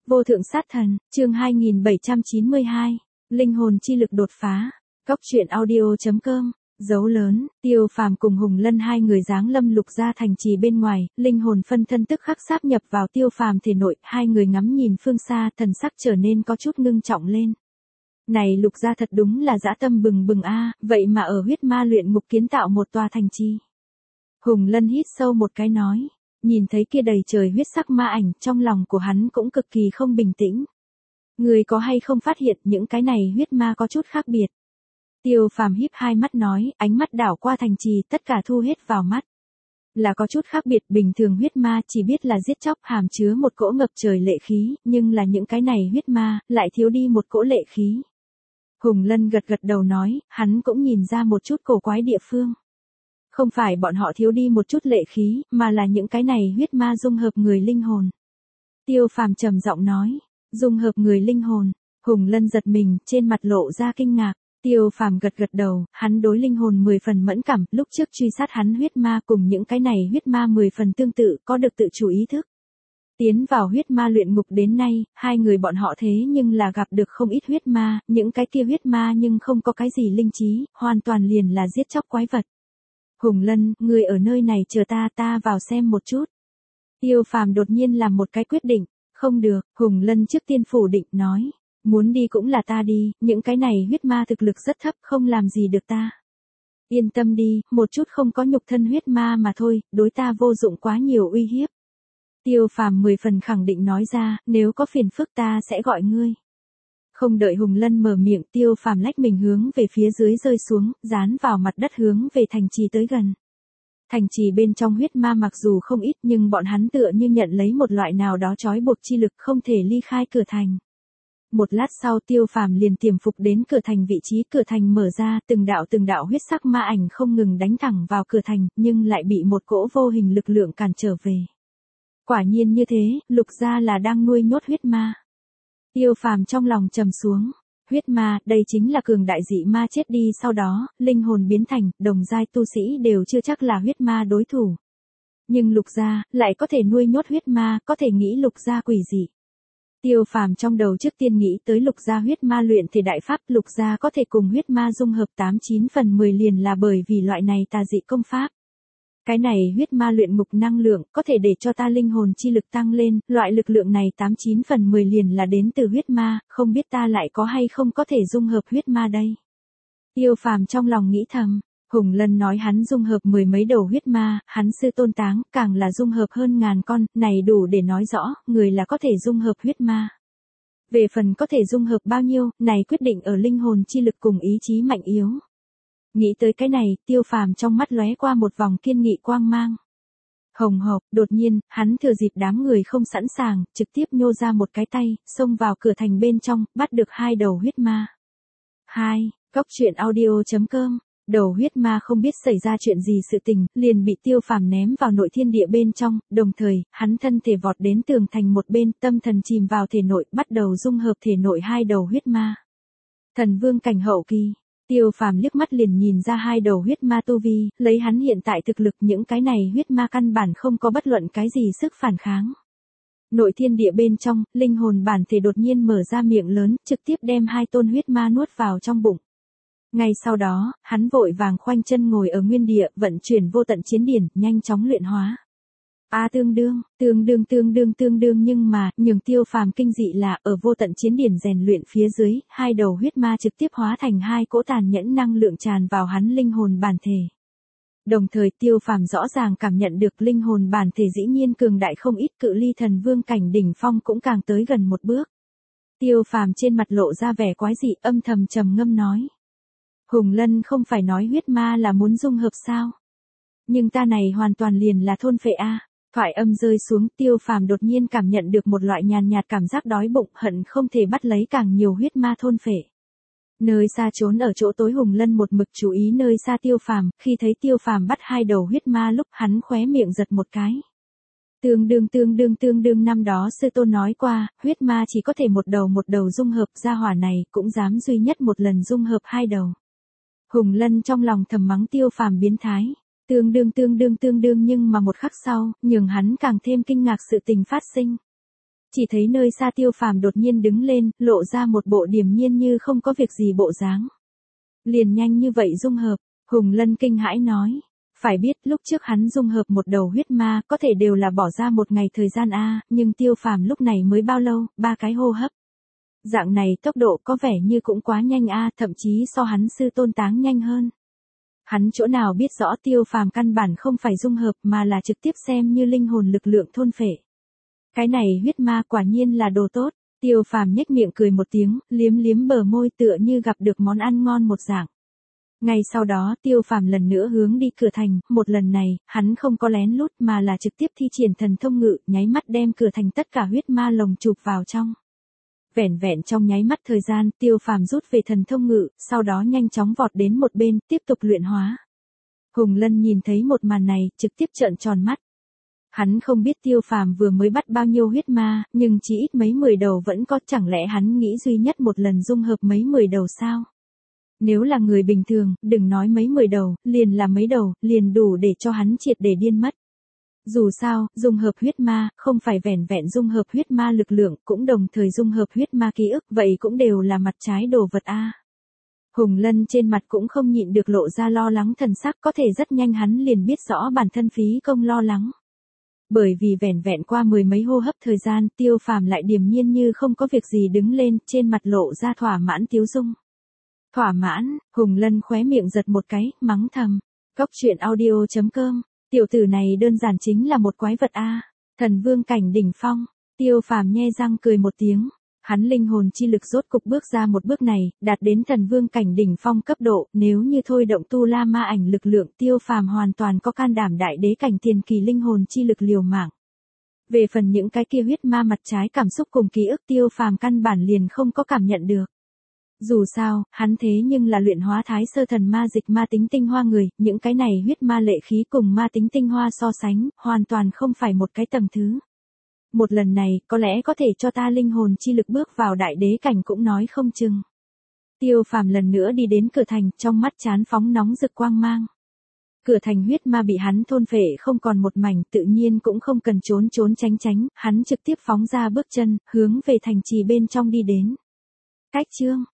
Vô thượng sát thần, chương 2792, linh hồn chi lực đột phá. Góc truyện audio.com. Dấu lớn, Tiêu Phàm cùng Hùng Lân hai người giáng lâm Lục Gia thành trì bên ngoài, linh hồn phân thân tức khắc sáp nhập vào Tiêu Phàm thể nội, hai người ngắm nhìn phương xa, thần sắc trở nên có chút ngưng trọng lên. Này Lục Gia thật đúng là dã tâm bừng bừng a, vậy mà ở huyết ma luyện ngục kiến tạo một tòa thành trì. Hùng Lân hít sâu một cái nói, nhìn thấy kia đầy trời huyết sắc ma ảnh, trong lòng của hắn cũng cực kỳ không bình tĩnh. Người có hay không phát hiện những cái này huyết ma có chút khác biệt? Tiêu Phàm híp hai mắt nói, ánh mắt đảo qua thành trì, tất cả thu hết vào mắt. Là có chút khác biệt, bình thường huyết ma chỉ biết là giết chóc, hàm chứa một cỗ ngập trời lệ khí, nhưng là những cái này huyết ma, lại thiếu đi một cỗ lệ khí. Hùng Lân gật gật đầu nói, hắn cũng nhìn ra một chút cổ quái địa phương. Không phải bọn họ thiếu đi một chút lệ khí, mà là những cái này huyết ma dung hợp người linh hồn. Tiêu Phàm trầm giọng nói, dung hợp người linh hồn. Hùng Lân giật mình, trên mặt lộ ra kinh ngạc. Tiêu Phàm gật gật đầu, hắn đối linh hồn 10 phần mẫn cảm, lúc trước truy sát hắn huyết ma cùng những cái này huyết ma 10 phần tương tự, có được tự chủ ý thức. Tiến vào huyết ma luyện ngục đến nay, hai người bọn họ thế nhưng là gặp được không ít huyết ma, những cái kia huyết ma nhưng không có cái gì linh trí, hoàn toàn liền là giết chóc quái vật. Hùng Lân, người ở nơi này chờ ta vào xem một chút. Tiêu Phàm đột nhiên làm một cái quyết định, không được, Hùng Lân trước tiên phủ định nói. Muốn đi cũng là ta đi, những cái này huyết ma thực lực rất thấp, không làm gì được ta. Yên tâm đi, một chút không có nhục thân huyết ma mà thôi, đối ta vô dụng quá nhiều uy hiếp. Tiêu Phàm 10 phần khẳng định nói ra, nếu có phiền phức ta sẽ gọi ngươi. Không đợi Hùng Lân mở miệng, Tiêu Phàm lách mình hướng về phía dưới rơi xuống, dán vào mặt đất hướng về thành trì tới gần. Thành trì bên trong huyết ma mặc dù không ít nhưng bọn hắn tựa như nhận lấy một loại nào đó trói buộc chi lực không thể ly khai cửa thành. Một lát sau Tiêu Phàm liền tiềm phục đến cửa thành, vị trí cửa thành mở ra, từng đạo huyết sắc ma ảnh không ngừng đánh thẳng vào cửa thành, nhưng lại bị một cỗ vô hình lực lượng cản trở về. Quả nhiên như thế, Lục Gia là đang nuôi nhốt huyết ma. Tiêu Phàm trong lòng trầm xuống, huyết ma, đây chính là cường đại dị ma chết đi sau đó, linh hồn biến thành, đồng giai tu sĩ đều chưa chắc là huyết ma đối thủ. Nhưng Lục Gia, lại có thể nuôi nhốt huyết ma, có thể nghĩ Lục Gia quỷ dị. Tiêu Phàm trong đầu trước tiên nghĩ tới Lục Gia huyết ma luyện thể đại pháp, Lục Gia có thể cùng huyết ma dung hợp 89 phần 10 liền là bởi vì loại này tà dị công pháp. Cái này huyết ma luyện ngục năng lượng, có thể để cho ta linh hồn chi lực tăng lên, loại lực lượng này 89 phần 10 liền là đến từ huyết ma, không biết ta lại có hay không có thể dung hợp huyết ma đây. Tiêu Phàm trong lòng nghĩ thầm, Hùng Lân nói hắn dung hợp 10 mấy đầu huyết ma, hắn sư tôn táng, càng là dung hợp hơn 1000 con, này đủ để nói rõ, người là có thể dung hợp huyết ma. Về phần có thể dung hợp bao nhiêu, này quyết định ở linh hồn chi lực cùng ý chí mạnh yếu. Nghĩ tới cái này, Tiêu Phàm trong mắt lóe qua một vòng kiên nghị quang mang. Hồng hộc, đột nhiên, hắn thừa dịp đám người không sẵn sàng, trực tiếp nhô ra một cái tay, xông vào cửa thành bên trong, bắt được 2 đầu huyết ma. 2. Góc truyện audio.com. Đầu huyết ma không biết xảy ra chuyện gì sự tình, liền bị Tiêu Phàm ném vào nội thiên địa bên trong, đồng thời, hắn thân thể vọt đến tường thành một bên, tâm thần chìm vào thể nội, bắt đầu dung hợp thể nội 2 đầu huyết ma. Thần vương cảnh hậu kỳ. Tiêu Phàm liếc mắt liền nhìn ra 2 đầu huyết ma tu vi, lấy hắn hiện tại thực lực, những cái này huyết ma căn bản không có bất luận cái gì sức phản kháng. Nội thiên địa bên trong, linh hồn bản thể đột nhiên mở ra miệng lớn, trực tiếp đem 2 tôn huyết ma nuốt vào trong bụng. Ngay sau đó, hắn vội vàng khoanh chân ngồi ở nguyên địa, vận chuyển vô tận chiến điển, nhanh chóng luyện hóa. Tương đương nhưng mà, nhường Tiêu Phàm kinh dị là, ở vô tận chiến điển rèn luyện phía dưới, 2 đầu huyết ma trực tiếp hóa thành 2 cỗ tàn nhẫn năng lượng tràn vào hắn linh hồn bản thể. Đồng thời Tiêu Phàm rõ ràng cảm nhận được linh hồn bản thể dĩ nhiên cường đại không ít, cự ly thần vương cảnh đỉnh phong cũng càng tới gần một bước. Tiêu Phàm trên mặt lộ ra vẻ quái dị, âm thầm trầm ngâm nói. Hùng Lân không phải nói huyết ma là muốn dung hợp sao? Nhưng ta này hoàn toàn liền là thôn phệ a. Thoại âm rơi xuống, Tiêu Phàm đột nhiên cảm nhận được một loại nhàn nhạt cảm giác đói bụng, hận không thể bắt lấy càng nhiều huyết ma thôn phệ. Nơi xa trốn ở chỗ tối Hùng Lân một mực chú ý nơi xa Tiêu Phàm, khi thấy Tiêu Phàm bắt 2 đầu huyết ma lúc hắn khóe miệng giật một cái. Tương đương năm đó sư tôn nói qua, huyết ma chỉ có thể một đầu dung hợp, gia hỏa này cũng dám duy nhất một lần dung hợp 2 đầu. Hùng Lân trong lòng thầm mắng Tiêu Phàm biến thái. Tương đương nhưng mà một khắc sau, nhường hắn càng thêm kinh ngạc sự tình phát sinh. Chỉ thấy nơi xa Tiêu Phàm đột nhiên đứng lên, lộ ra một bộ điềm nhiên như không có việc gì bộ dáng. Liền nhanh như vậy dung hợp, Hùng Lân kinh hãi nói. Phải biết lúc trước hắn dung hợp một đầu huyết ma có thể đều là bỏ ra một ngày thời gian nhưng Tiêu Phàm lúc này mới bao lâu, 3 cái hô hấp. Dạng này tốc độ có vẻ như cũng quá nhanh thậm chí so hắn sư tôn Táng nhanh hơn. Hắn chỗ nào biết rõ Tiêu Phàm căn bản không phải dung hợp mà là trực tiếp xem như linh hồn lực lượng thôn phệ. Cái này huyết ma quả nhiên là đồ tốt, Tiêu Phàm nhếch miệng cười một tiếng, liếm liếm bờ môi tựa như gặp được món ăn ngon một dạng. Ngay sau đó Tiêu Phàm lần nữa hướng đi cửa thành, một lần này, hắn không có lén lút mà là trực tiếp thi triển thần thông ngự, nháy mắt đem cửa thành tất cả huyết ma lồng chụp vào trong. Vẻn vẹn trong nháy mắt thời gian, Tiêu Phàm rút về thần thông ngự, sau đó nhanh chóng vọt đến một bên, tiếp tục luyện hóa. Hùng Lân nhìn thấy một màn này, trực tiếp trợn tròn mắt. Hắn không biết Tiêu Phàm vừa mới bắt bao nhiêu huyết ma, nhưng chỉ ít mấy 10 đầu vẫn có, chẳng lẽ hắn nghĩ duy nhất một lần dung hợp mấy 10 đầu sao? Nếu là người bình thường, đừng nói mấy 10 đầu, liền là mấy đầu, liền đủ để cho hắn triệt để điên mất. Dù sao, dung hợp huyết ma, không phải vẻn vẹn dung hợp huyết ma lực lượng, cũng đồng thời dung hợp huyết ma ký ức, vậy cũng đều là mặt trái đồ vật Hùng Lân trên mặt cũng không nhịn được lộ ra lo lắng thần sắc, có thể rất nhanh hắn liền biết rõ bản thân phí công lo lắng. Bởi vì vẻn vẹn qua 10 mấy hô hấp thời gian, Tiêu Phàm lại điềm nhiên như không có việc gì đứng lên, trên mặt lộ ra thỏa mãn tiếu dung. Thỏa mãn, Hùng Lân khóe miệng giật một cái, mắng thầm. Goctruyện.audio.com, tiểu tử này đơn giản chính là một quái vật Thần vương cảnh đỉnh phong, Tiêu Phàm nhe răng cười một tiếng. Hắn linh hồn chi lực rốt cục bước ra một bước này, đạt đến thần vương cảnh đỉnh phong cấp độ, nếu như thôi động tu la ma ảnh lực lượng, Tiêu Phàm hoàn toàn có can đảm đại đế cảnh tiền kỳ linh hồn chi lực liều mạng. Về phần những cái kia huyết ma mặt trái cảm xúc cùng ký ức, Tiêu Phàm căn bản liền không có cảm nhận được. Dù sao, hắn thế nhưng là luyện hóa thái sơ thần ma dịch ma tính tinh hoa người, những cái này huyết ma lệ khí cùng ma tính tinh hoa so sánh, hoàn toàn không phải một cái tầng thứ. Một lần này, có lẽ có thể cho ta linh hồn chi lực bước vào đại đế cảnh cũng nói không chừng. Tiêu Phàm lần nữa đi đến cửa thành, trong mắt chán phóng nóng rực quang mang. Cửa thành huyết ma bị hắn thôn phệ không còn một mảnh, tự nhiên cũng không cần trốn tránh, hắn trực tiếp phóng ra bước chân, hướng về thành trì bên trong đi đến. Cách chương